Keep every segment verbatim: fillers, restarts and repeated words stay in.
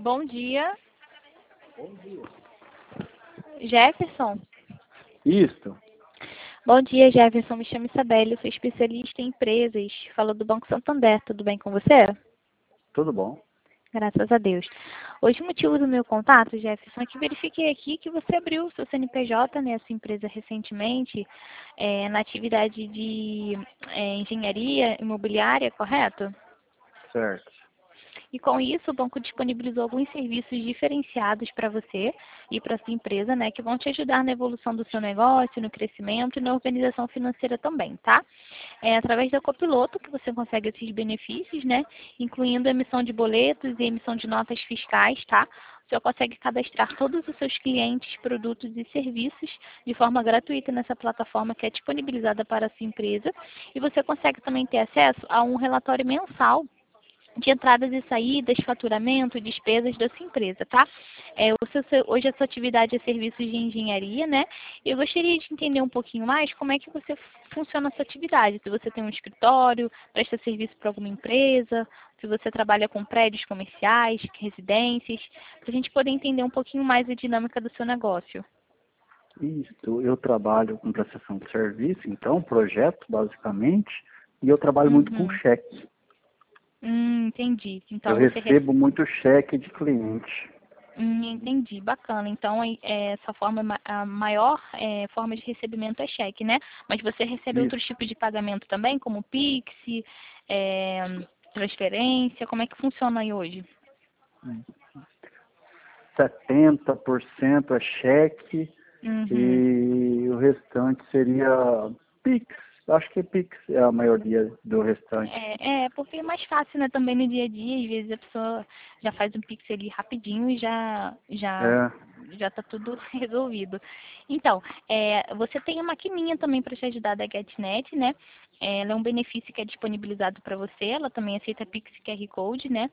Bom dia, Bom dia. Jefferson. Isto. Bom dia, Jefferson. Me chamo Isabelle, eu sou especialista em empresas. Falo do Banco Santander. Tudo bem com você? Tudo bom? Graças a Deus. Hoje o motivo do meu contato, Jefferson, é que verifiquei aqui que você abriu o seu C N P J, né, sua empresa recentemente, é, na atividade de é, engenharia imobiliária, correto? Certo. E com isso, o banco disponibilizou alguns serviços diferenciados para você e para sua empresa, né, que vão te ajudar na evolução do seu negócio, no crescimento e na organização financeira também, tá? É através da Copiloto que você consegue esses benefícios, né, incluindo a emissão de boletos e emissão de notas fiscais, tá? Você consegue cadastrar todos os seus clientes, produtos e serviços de forma gratuita nessa plataforma que é disponibilizada para a sua empresa. E você consegue também ter acesso a um relatório mensal de entradas e saídas, faturamento, despesas da sua empresa, tá? É, o seu, hoje a sua atividade é serviços de engenharia, né? Eu gostaria de entender um pouquinho mais como é que você funciona a sua atividade. Se você tem um escritório, presta serviço para alguma empresa, se você trabalha com prédios comerciais, residências, para a gente poder entender um pouquinho mais a dinâmica do seu negócio. Isto. Eu trabalho com prestação de serviço, então, projeto, basicamente, e eu trabalho muito com Uhum. cheque. Hum, entendi. Então Eu você recebo muito cheque de cliente. Hum, entendi, bacana. Então, é, é, essa forma, ma- a maior é, forma de recebimento é cheque, né? Mas você recebe outros Isso. tipos de pagamento também, como Pix, é, transferência, como é que funciona aí hoje? setenta por cento é cheque Uhum. e o restante seria Pix. Acho que Pix é a maioria do restante. É, é, porque é mais fácil, né, também no dia a dia, às vezes a pessoa já faz um Pix ali rapidinho e já, já, É. já tá tudo resolvido. Então, é, você tem a maquininha também para te ajudar da GetNet, né? É, ela é um benefício que é disponibilizado para você, ela também aceita Pix Q R Code, né?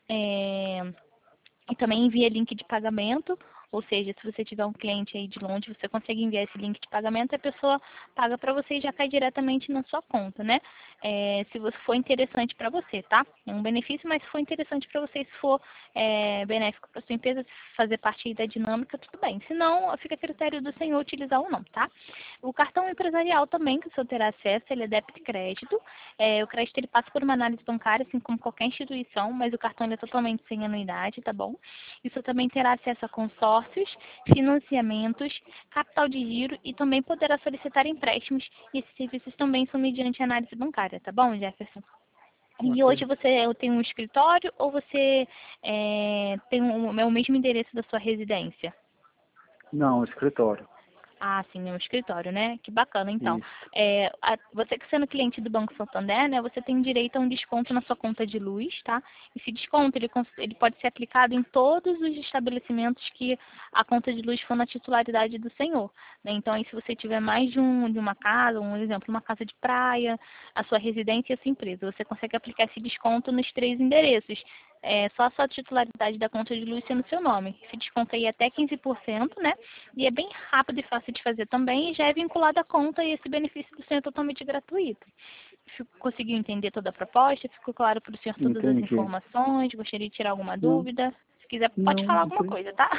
É, e também envia link de pagamento, ou seja, se você tiver um cliente aí de longe, você consegue enviar esse link de pagamento e a pessoa paga para você e já cai diretamente na sua conta, né? É, se você for interessante para você, tá? É um benefício, mas se for interessante para você, se for é, benéfico para sua empresa, fazer parte aí da dinâmica, tudo bem. Se não, fica a critério do senhor utilizar ou não, tá? O cartão empresarial também, que o senhor terá acesso, ele é débito e crédito. É, o crédito ele passa por uma análise bancária, assim como qualquer instituição, mas o cartão ele é totalmente sem anuidade, tá bom? Isso também terá acesso a consórcios, financiamentos, capital de giro e também poderá solicitar empréstimos. E esses serviços também são mediante análise bancária, tá bom, Jefferson? E Ok. hoje você tem um escritório ou você é, tem um, é o mesmo endereço da sua residência? Não, escritório. Ah, sim, é um escritório, né? Que bacana, então. Isso. É, a- você que sendo cliente do Banco Santander, né, você tem direito a um desconto na sua conta de luz, tá? Esse desconto, ele, cons- ele pode ser aplicado em todos os estabelecimentos que a conta de luz for na titularidade do senhor, né? Então, aí, se você tiver mais de, um, de uma casa, um exemplo, uma casa de praia, a sua residência e a sua empresa, você consegue aplicar esse desconto nos três endereços. É só a sua titularidade da conta de luz sendo seu nome. Esse desconto aí é até quinze por cento, né? E é bem rápido e fácil de fazer também e já é vinculado à conta e esse benefício do senhor é totalmente gratuito. Fico- Conseguiu entender toda a proposta? Ficou claro para o senhor todas as Entendi. informações? Gostaria de tirar alguma Não, dúvida? Se quiser, pode não, falar não alguma tem. coisa, tá?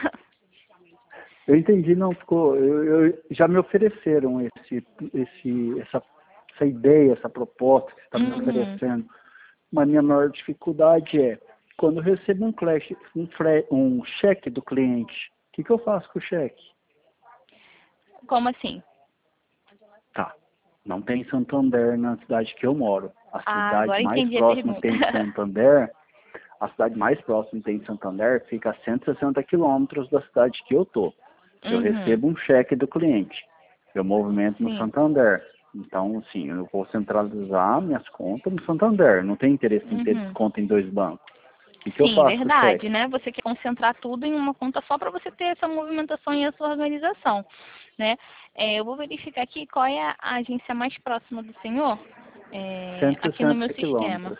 Eu entendi, não ficou. Eu, eu- já me ofereceram esse, esse, essa, essa ideia, essa proposta que você está me Uhum. oferecendo. Mas a minha maior dificuldade é quando eu recebo um, clash, um, fre, um cheque do cliente, o que, que eu faço com o cheque? Como assim? Tá. Não tem Santander na cidade que eu moro. A Ah, cidade agora mais entendi a próxima que pergunta. tem de Santander, a cidade mais próxima que tem de Santander fica a cento e sessenta quilômetros da cidade que eu tô. Eu Uhum. recebo um cheque do cliente. Eu movimento no Sim. Santander. Então, assim, eu vou centralizar minhas contas no Santander. Não tem interesse em ter Uhum. conta em dois bancos. O que, que eu Sim, faço com o verdade, cheque? né? Você quer concentrar tudo em uma conta só para você ter essa movimentação e a sua organização, né? É, eu vou verificar aqui qual é a agência mais próxima do senhor, é, cento e aqui no meu sessenta sistema. quilômetros.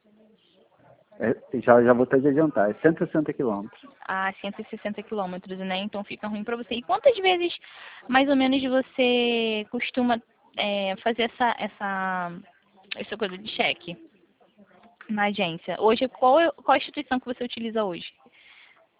É, já, já vou ter de adiantar. É cento e sessenta quilômetros. A cento e sessenta quilômetros, né? Então fica ruim para você. E quantas vezes, mais ou menos, você costuma é, fazer essa, essa, essa coisa de cheque na agência? Hoje, qual, qual a instituição que você utiliza hoje?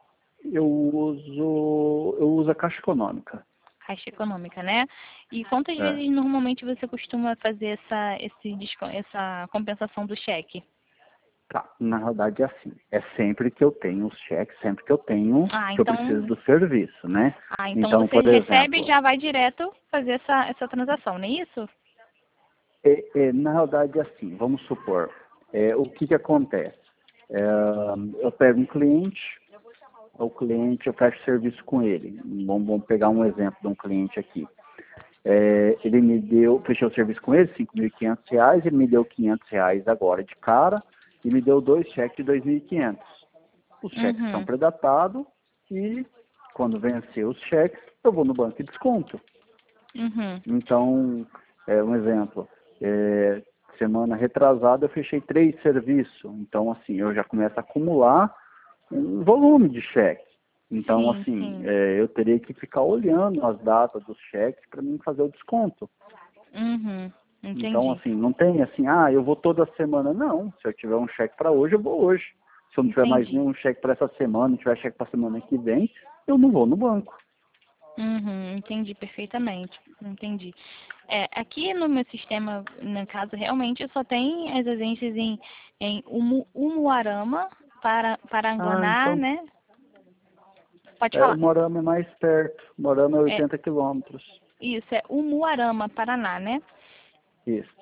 Eu uso, eu uso a Caixa Econômica. Caixa Econômica, né? E quantas É. vezes normalmente você costuma fazer essa, esse, desco- essa compensação do cheque? Tá, na verdade é assim, é sempre que eu tenho os cheques, sempre que eu tenho, Ah, que eu preciso então, do serviço, né? ah, então Então, você por recebe e exemplo, já vai direto fazer essa, essa transação, não é isso? é, é, na realidade é assim, vamos supor, é, o que que acontece? É, eu pego um cliente, o cliente, eu fecho serviço com ele. Vamos, vamos pegar um exemplo de um cliente aqui. É, ele me deu, fechei o serviço com ele, cinco mil e quinhentos reais, ele me deu quinhentos reais agora de cara e me deu dois cheques de dois mil e quinhentos. Os cheques são Uhum, predatados e quando vencer os cheques, eu vou no banco e desconto. uhum, Então, é um exemplo, é, semana retrasada eu fechei três serviços, então assim, eu já começo a acumular um volume de cheques. Então, sim, assim, sim, é, eu teria que ficar olhando as datas dos cheques para mim fazer o desconto. uhum, Então, entendi, assim, não tem assim, ah, eu vou toda semana. Não, se eu tiver um cheque para hoje, eu vou hoje. Se eu não tiver mais entendi. nenhum cheque para essa semana, não tiver cheque para semana que vem, eu não vou no banco. Uhum, entendi perfeitamente, entendi. É, aqui no meu sistema, no caso, realmente só tem as agências em, em Umu, Umuarama, para, Ah, Paranganá, então, né? Pode é, o falar. Morama é mais perto. Morama é É, oitenta quilômetros. isso, é Umuarama, Paraná, né? Isso.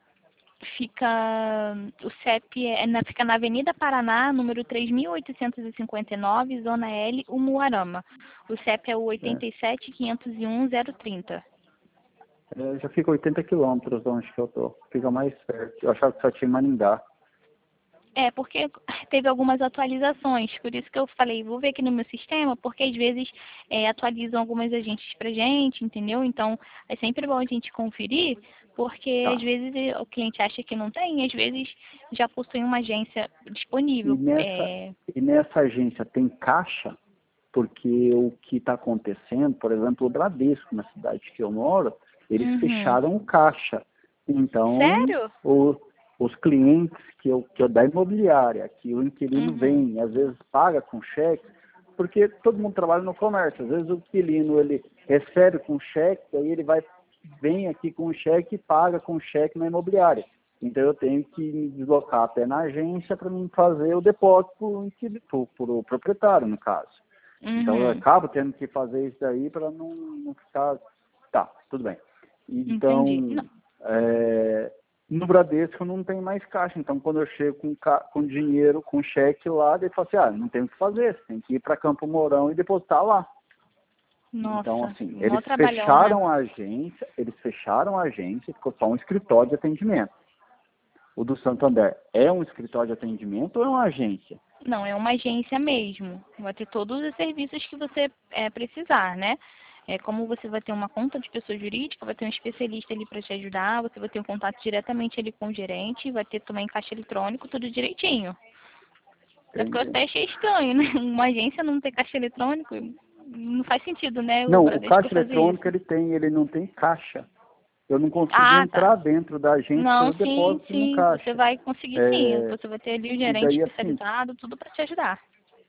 Fica, o C E P é, na- fica na Avenida Paraná, número três mil oitocentos e cinquenta e nove, Zona L, Umuarama. O C E P é o É. oitenta e sete, quinhentos e um, zero trinta. É, já fica oitenta quilômetros de onde que eu tô. Fica mais perto. Eu achava que só tinha em Maringá. É, porque teve algumas atualizações, por isso que eu falei, vou ver aqui no meu sistema, porque às vezes é, atualizam algumas agências pra gente, entendeu? Então, é sempre bom a gente conferir, porque às Tá. vezes eh, o cliente acha que não tem, e às vezes já possui uma agência E disponível. nessa, É, e nessa agência tem caixa? Porque o que está acontecendo, por exemplo, o Bradesco, na cidade que eu moro, eles uhum. fecharam o caixa. Então, Sério? o- os clientes que eu, que eu da imobiliária, que o inquilino Uhum. vem, às vezes paga com cheque, porque todo mundo trabalha no comércio. Às vezes o inquilino ele recebe com cheque, aí ele vai vem aqui com o cheque e paga com cheque na imobiliária. Então eu tenho que me deslocar até na agência para mim fazer o depósito para o proprietário, no caso. Então eu Uhum. acabo tendo que fazer isso daí para não, não ficar. Tá, tudo bem. Entendi. Não. Então, é, no Bradesco não tem mais caixa. Então quando eu chego com, ca- com dinheiro, com cheque lá, ele fala assim, ah, não tem o que fazer, você tem que ir para Campo Mourão e depositar lá. Então, Nossa, assim, mó eles trabalhão, né? fecharam a agência, eles fecharam a agência, ficou só um escritório de atendimento. O do Santander é um escritório de atendimento ou é uma agência? Não, é uma agência mesmo. Vai ter todos os serviços que você é, precisar, né? É, como você vai ter uma conta de pessoa jurídica, vai ter um especialista ali para te ajudar, você vai ter um contato diretamente ali com o gerente, vai ter também caixa eletrônico, tudo direitinho. É porque eu Entendi. até achei estranho, né? Uma agência não ter caixa eletrônico, não faz sentido, né? O Não, o Bradesco caixa fazer eletrônico isso. ele tem, ele não tem caixa. Eu não consigo Ah, tá. entrar dentro da agência e Não, fazer o sim, depósito no sim, você caixa. vai conseguir sim. É, Você vai ter ali o e gerente daí assim, especializado, tudo para te ajudar.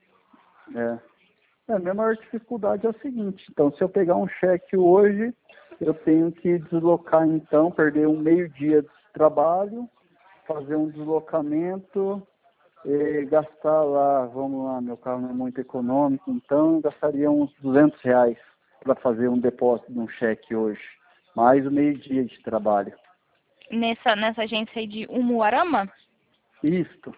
é, é, a minha maior dificuldade é o seguinte, então se eu pegar um cheque hoje, eu tenho que deslocar então, perder um meio dia de trabalho, fazer um deslocamento, eh, gastar lá, vamos lá, meu carro não é muito econômico, então eu gastaria uns duzentos reais para fazer um depósito de um cheque hoje, mais o meio dia de trabalho. Nessa, nessa agência aí de Umuarama? Isto,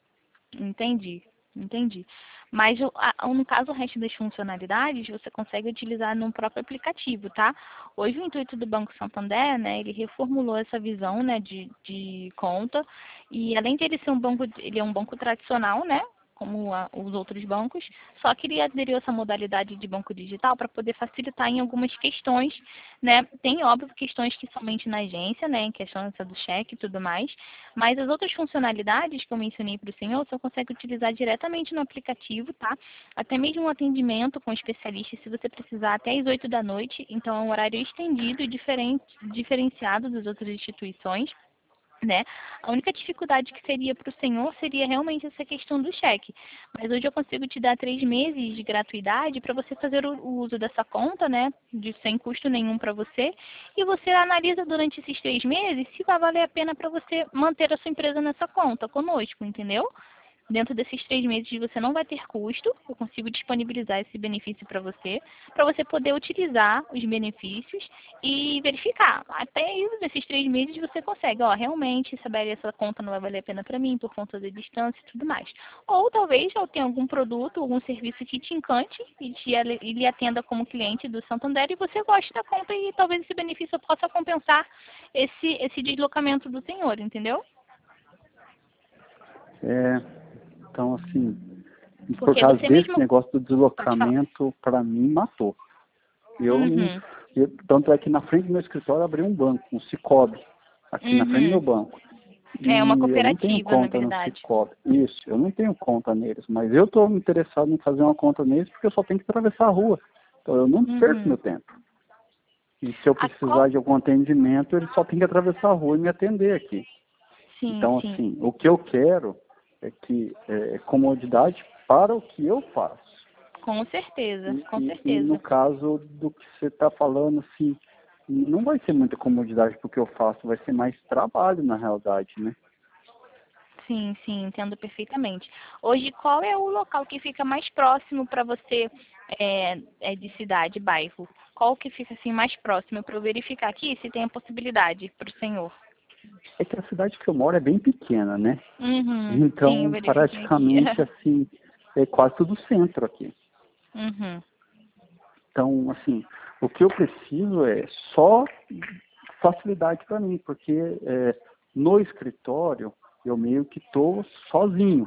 Entendi, entendi. Mas o- a- no caso, o resto das funcionalidades você consegue utilizar no próprio aplicativo, tá? Hoje o intuito do Banco Santander, né, ele reformulou essa visão, né, de, de conta e além de ele ser um banco, ele é um banco tradicional, né, como a- os outros bancos, só que ele aderiu a essa modalidade de banco digital para poder facilitar em algumas questões, né? Tem, óbvio, questões que somente na agência, né, em questão essa do cheque e tudo mais, mas as outras funcionalidades que eu mencionei para o senhor, você consegue utilizar diretamente no aplicativo, tá? Até mesmo um atendimento com especialista, se você precisar, até às oito da noite. Então, é um horário estendido e diferente, diferenciado das outras instituições. né? A única dificuldade que seria para o senhor seria realmente essa questão do cheque. Mas hoje eu consigo te dar três meses de gratuidade para você fazer o, o uso dessa conta, né? De, sem custo nenhum para você. E você analisa durante esses três meses se vai valer a pena para você manter a sua empresa nessa conta conosco, entendeu? Dentro desses três meses você não vai ter custo, eu consigo disponibilizar esse benefício para você, para você poder utilizar os benefícios e verificar. Até isso, nesses três meses você consegue, ó, realmente, Isabelle, essa conta não vai valer a pena para mim por conta da distância e tudo mais. Ou talvez eu tenha algum produto, algum serviço que te encante e, te, e lhe atenda como cliente do Santander e você goste da conta e talvez esse benefício possa compensar esse, esse deslocamento do senhor, entendeu? É, então, assim, por Porque causa você desse mesmo... negócio do Pode falar. deslocamento, para mim, matou. Eu, não- Uhum. eu, tanto é que na frente do meu escritório eu abri um banco, um Cicobi, aqui na frente do meu Uhum. banco. É uma E eu não tenho cooperativa, na conta no verdade. Cicobi. Isso, eu não tenho conta neles, mas eu estou interessado em fazer uma conta neles porque eu só tenho que atravessar a rua. Então eu não perco Uhum. meu tempo. E se eu A precisar qual... de algum atendimento, ele só tem que atravessar a rua e me atender aqui. Sim, Então, sim. assim, o que eu quero é que é comodidade para o que eu faço. Com certeza, E, com e, e no certeza. caso do que você está falando, assim, não vai ser muita comodidade para o que eu faço, vai ser mais trabalho na realidade, né? Sim, sim, entendo perfeitamente. Hoje, qual é o local que fica mais próximo para você é, é de cidade, bairro? Qual que fica assim mais próximo para eu verificar aqui se tem a possibilidade para o senhor? É que a cidade que eu moro é bem pequena, né? Uhum. Sim, eu Então, verifiquei aqui. praticamente, assim, é quase tudo centro aqui. Uhum. Então, assim, o que eu preciso é só facilidade para mim, porque é, no escritório eu meio que estou sozinho.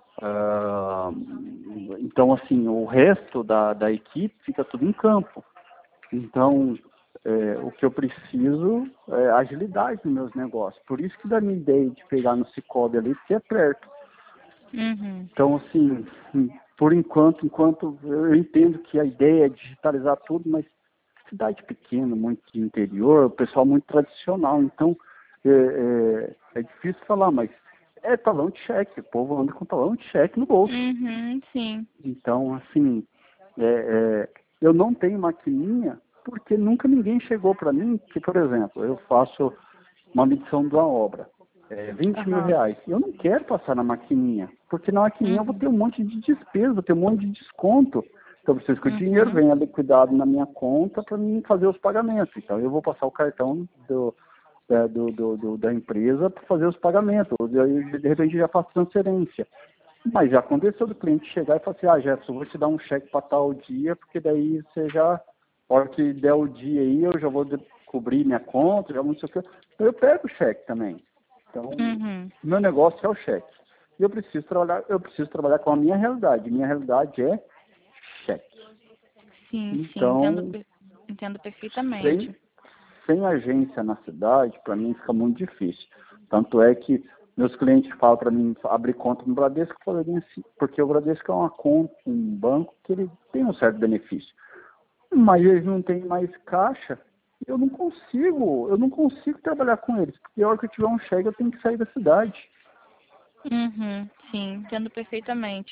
Ah, então, assim, o resto da, da equipe fica tudo em campo. Então, é, o que eu preciso é agilidade nos meus negócios. Por isso que dá minha ideia de pegar no Cicobi ali, porque é perto. Uhum. Então, assim, por enquanto, enquanto eu entendo que a ideia é digitalizar tudo, mas cidade pequena, muito de interior, o pessoal muito tradicional. Então, é, é, é difícil falar, mas é talão de cheque. O povo anda com talão de cheque no bolso. Uhum, sim. Então, assim, é, é, eu não tenho maquininha porque nunca ninguém chegou para mim que, por exemplo, eu faço uma medição de uma obra, é, vinte mil Aham. reais. Eu não quero passar na maquininha, porque na maquininha eu vou Uhum. ter um monte de despesa, vou ter um monte de desconto. Então, eu preciso que o dinheiro Uhum. venha liquidado na minha conta para mim fazer os pagamentos. Então, eu vou passar o cartão do, é, do, do, do, da empresa para fazer os pagamentos. E aí, de repente, já faço transferência. Mas já aconteceu do cliente chegar e falar assim, ah, Jefferson, vou te dar um cheque para tal dia, porque daí você já, a hora que der o dia aí, eu já vou cobrir minha conta, já não sei o que. Então eu pego o cheque também. Então, Uhum. meu negócio é o cheque. E eu preciso trabalhar, eu preciso trabalhar com a minha realidade. Minha realidade é cheque. Sim, sim, entendo, Então, per- entendo sem, perfeitamente. sem agência na cidade, para mim fica muito difícil. Tanto é que meus clientes falam para mim abrir conta no Bradesco, eu falei assim, porque o Bradesco é uma conta, um banco que ele tem um certo benefício. Mas eles não têm mais caixa, eu não consigo, eu não consigo trabalhar com eles, porque a hora que eu tiver um cheque eu tenho que sair da cidade. Uhum, sim, entendo perfeitamente.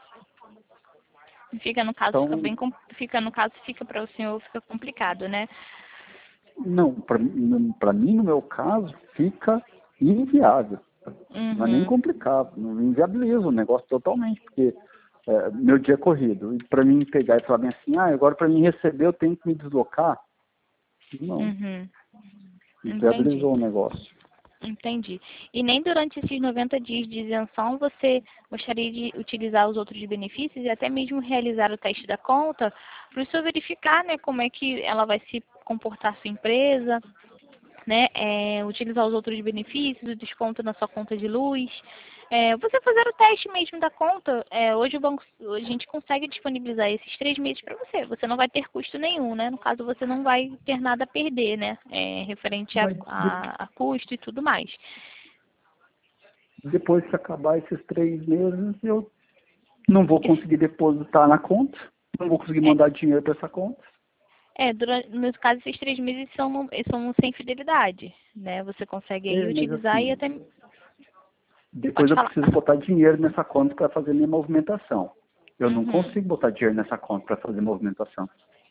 Fica no caso, fica Então, bem, com- fica no caso, fica para o senhor, fica complicado, né? não, para mim, no meu caso, fica inviável. Não é nem Uhum, complicado, não inviabiliza o negócio totalmente, porque é, meu dia é corrido. E para mim pegar e falar bem assim, ah, agora para mim receber eu tenho que me deslocar, não, uhum, entendi, inviabilizou o negócio. entendi. E nem durante esses noventa dias de isenção você gostaria de utilizar os outros benefícios e até mesmo realizar o teste da conta para o senhor verificar, né, como é que ela vai se comportar a sua empresa, né, é, utilizar os outros benefícios, o desconto na sua conta de luz. É, você fazer o teste mesmo da conta, é, hoje o banco, a gente consegue disponibilizar esses três meses para você. Você não vai ter custo nenhum, né? No caso, você não vai ter nada a perder, né? É, referente a, Mas de- a, a custo e tudo mais. depois que acabar esses três meses, eu não vou Esse- conseguir depositar na conta, não vou conseguir é, mandar dinheiro para essa conta. É, durante, no caso, esses três meses são, são sem fidelidade, né? Você consegue aí É, mas utilizar e assim, até... depois Pode eu falar. preciso botar dinheiro nessa conta para fazer minha movimentação. Eu não Uhum. consigo botar dinheiro nessa conta para fazer movimentação.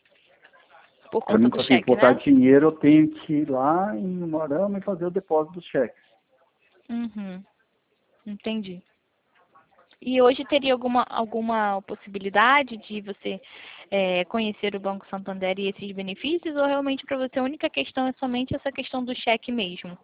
Por Para conta mim do conseguir cheque, botar né? dinheiro, eu tenho que ir lá em Morama e fazer o depósito dos cheques. Uhum. Entendi. E hoje teria alguma, alguma possibilidade de você é, conhecer o Banco Santander e esses benefícios, ou realmente para você a única questão é somente essa questão do cheque mesmo?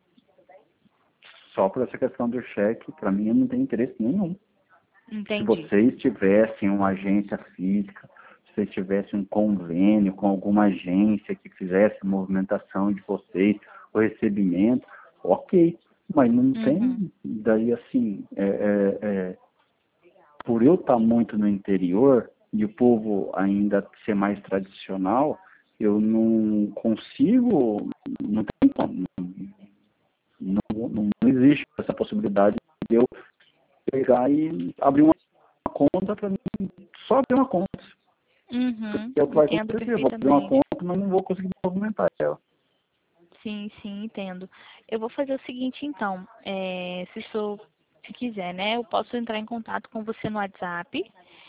Só por essa questão do cheque, para mim, não tem interesse nenhum. Se Entendi. vocês tivessem uma agência física, se vocês tivessem um convênio com alguma agência que fizesse a movimentação de vocês, o recebimento, ok. Mas não Uhum. tem, daí assim, é, é, é, por eu estar muito no interior e o povo ainda ser mais tradicional, eu não consigo, não tem como, não, não, não existe essa possibilidade de eu pegar e abrir uma conta para mim, só abrir uma conta. Uhum. Porque é o que vai Entendo acontecer, eu vou abrir uma perfeitamente. conta, mas não vou conseguir movimentar ela. Sim, sim, entendo. Eu vou fazer o seguinte então, é, se o senhor quiser, né, eu posso entrar em contato com você no WhatsApp.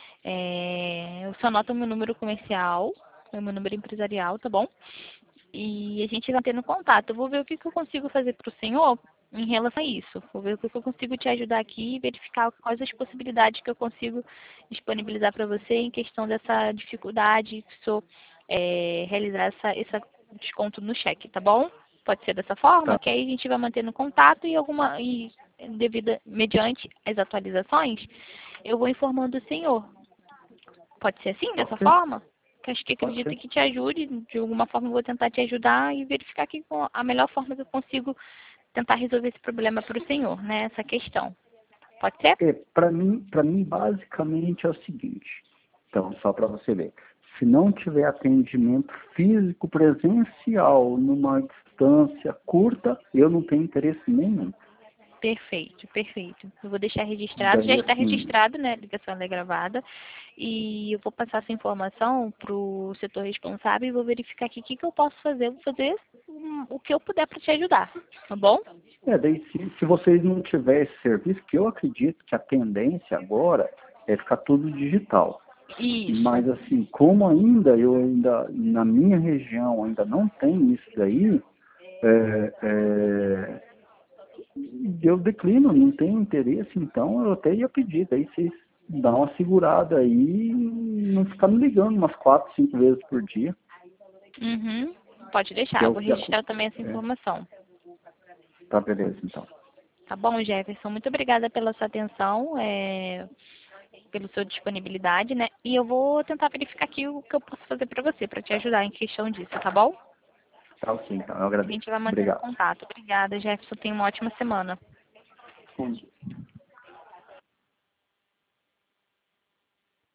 É, eu só anoto o meu número comercial, o meu número empresarial, tá bom? E a gente vai tendo contato. Eu vou ver o que, que eu consigo fazer para o senhor em relação a isso. Vou ver o que, que eu consigo te ajudar aqui e verificar quais as possibilidades que eu consigo disponibilizar para você em questão dessa dificuldade que o senhor é, realizar essa, esse desconto no cheque, tá bom? Pode ser dessa forma, Tá, que aí a gente vai mantendo contato e alguma e devido mediante as atualizações, eu vou informando o senhor. Pode ser assim, dessa ok, forma? Que acho que pode acredito ser. que te ajude. De alguma forma eu vou tentar te ajudar e verificar aqui com a melhor forma que eu consigo tentar resolver esse problema para o senhor, né? Essa questão. Pode ser? É, para mim, para mim, basicamente é o seguinte. Então, só para você ver. Se não tiver atendimento físico presencial numa distância curta, eu não tenho interesse nenhum. Perfeito, perfeito. Eu vou deixar registrado, já Daí, está assim, registrado, né? A ligação ela é gravada. E eu vou passar essa informação para o setor responsável e vou verificar aqui o que, que eu posso fazer. Eu vou fazer hum, o que eu puder para te ajudar, tá bom? é, daí se, se vocês não tiverem esse serviço, que eu acredito que a tendência agora é ficar tudo digital. Isso. Mas assim, como ainda eu ainda na minha região ainda não tem isso daí, é, é, eu declino, não tenho interesse, então eu até ia pedir, daí vocês dão uma segurada aí e não ficar me ligando umas quatro, cinco vezes por dia, Uhum. Pode deixar, que é eu o vou que registrar acontece. também essa É, informação. tá, beleza, então. Tá bom, Jefferson? Muito obrigada pela sua atenção, é, pela sua disponibilidade, né? E eu vou tentar verificar aqui o que eu posso fazer para você, para te ajudar em questão disso, tá bom? Tá ok, então, eu A agradeço. gente vai mantendo Obrigado. contato. Obrigada, Jefferson. Tenha uma ótima semana. Bom dia.